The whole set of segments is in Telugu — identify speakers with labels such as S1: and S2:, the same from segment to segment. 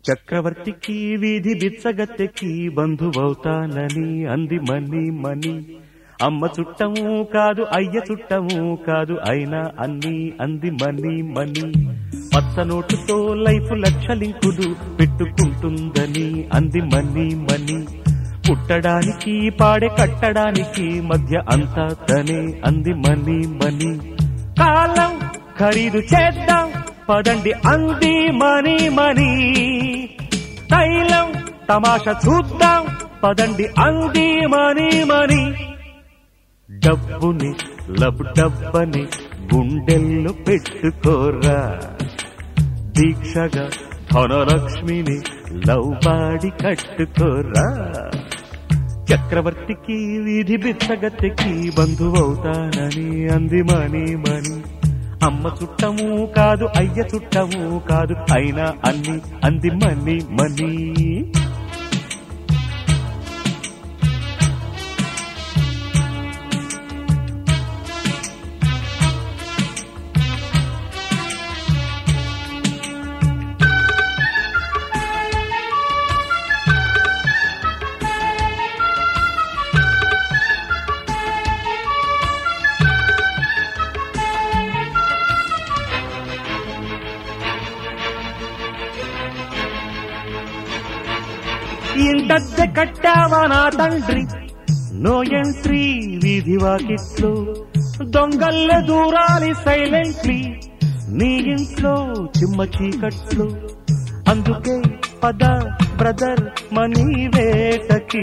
S1: చక్రవర్తికి వీధి బిచ్చగత్తెకి బంధువవుతానని అంది మని మని. అమ్మ చుట్టము కాదు అయ్య చుట్టము కాదు అయినా అన్ని అంది మని మని. పచ్చ నోటుతో లైఫ్ లక్షలింకులు పెట్టుకుంటుందని అంది మని మని. పుట్టడానికి పాడే కట్టడానికి మధ్య అంతా తనే అంది మని మని. కాలం ఖరీదు చేద్దాం పదండి అంది మని మని. తైలం తమాషా చూద్దాం పదండి అంది మని మని. డబ్బుని లబ్ డబ్బని గుండెల్లో పెట్టుకోరా, దీక్షగా ధనలక్ష్మిని లవ్వాడి కట్టుకోరా. చక్రవర్తికి వీధి బిచ్చగత్తెకి బంధువవుతానని అంది మని మని. అమ్మ చుట్టము కాదు అయ్య చుట్టము కాదు అయినా అన్ని అంది మని మని. ఇంటద్దె కట్టావా నా తండ్రి, నో ఎంట్రీ వీధి వాకిట్లో. దొంగల్లే దూరాలి సైలెంట్లీ నీ ఇంట్లో చిమ్మ చీకట్లో. అందుకే పద బ్రదర్ మనీ వేటకి,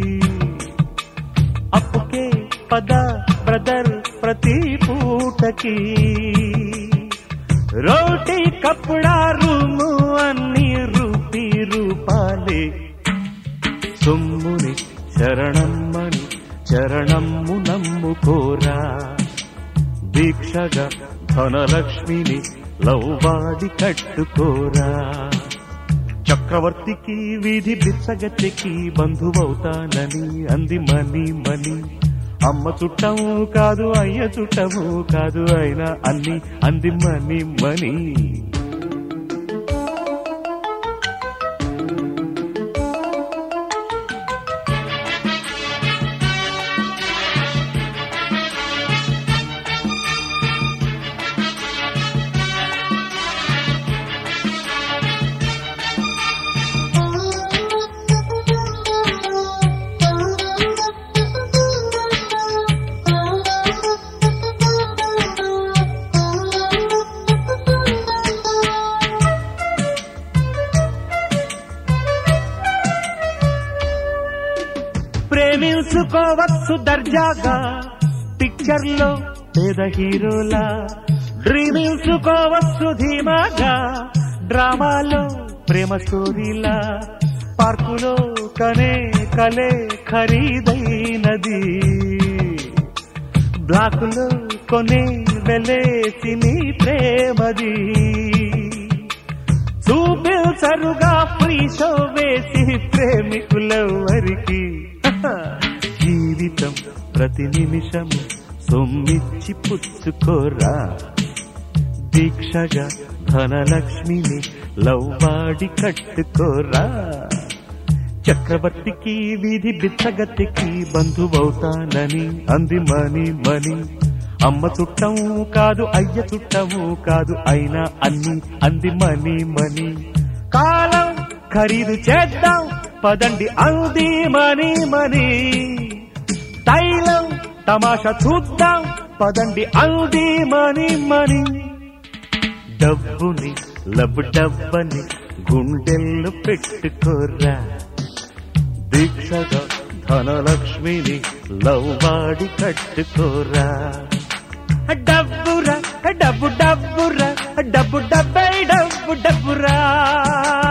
S1: అప్పుకే పద బ్రదర్ ప్రతి పూటకి. రోటీ కప్పుడా రూము అన్ని రూపాలే. సొమ్ముని శరణమ్మని చరణమ్ము నమ్ముకోరా, దీక్షగా ధనలక్ష్మిని లవ్వాడి కట్టుకోరా. చక్రవర్తికి వీధి బిచ్చగత్తెకి బంధువవుతానని అంది మని మని. అమ్మ చుట్టము కాదు అయ్య చుట్టము కాదు అయినా అన్ని అంది మని మని. ప్రేమించుకోవచ్చు దర్జాగా పిక్చర్లో పేద హీరోలా. డ్రీమించుకోవచ్చు ధీమాగా డ్రామాలో ప్రేమ స్టోరీలా. పార్కులో కనే కలే ఖరీదైనది, బ్లాకులో కొనే వెలేసి నీ ప్రేమది. చూపించరుగా ఫ్రీ షో వేసి ప్రేమికులెవరికి. జీవితం ప్రతి నిమిషము సొమ్మిచ్చి పుచ్చుకోరా, దీక్షగా ధనలక్ష్మిని లవ్వాడి కట్టుకోరా. చక్రవర్తికి వీధి బిచ్చగత్తెకి బంధువవుతానని అంది మని మని. అమ్మ చుట్టము కాదు అయ్య చుట్టము కాదు అయినా అన్ని అంది మని మని. కాలం ఖరీదు చేద్దాం పదండి అంది మని మని. తైలం తమాషా చూద్దాం పదండి అంది మని మని. డబ్బుని లబ్ డబ్బని గుండెల్లో పెట్టుకోరా, దీక్షగా ధనలక్ష్మిని లవ్వాడి కట్టుకోరా. డబ్బురా డబ్బు డబ్బురా డబ్బు డబ్బై డబ్బు డబ్బురా.